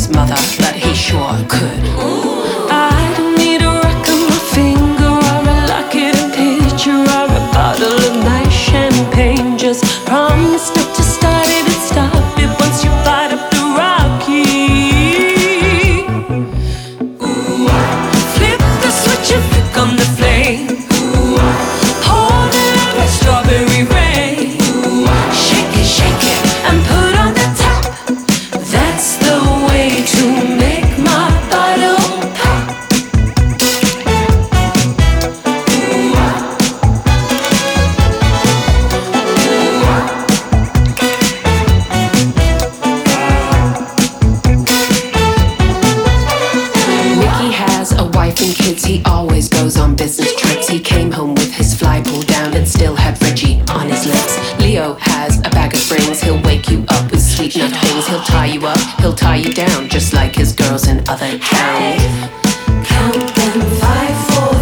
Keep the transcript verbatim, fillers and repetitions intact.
mother, but he sure could. I don't need a rock on my finger or a locket and picture or a bottle of nice champagne. Just promise not to start it and stop it once you fight up the rocky. Ooh. Flip the switch and flick on the flame. Ooh. Hold it like strawberry rain. Ooh. Shake it, shake it, and put on the top. That's the way to make my bottle pop. Ooh. Mickey has a wife and kids, he always goes on business trips. He came home with his fly pulled down and still had Reggie on his lips. Leo has a bag of springs, he'll wake you up with sweet nut things. He'll tie you up, he'll tie you down, just like his girls in other towns. Count them, five, four,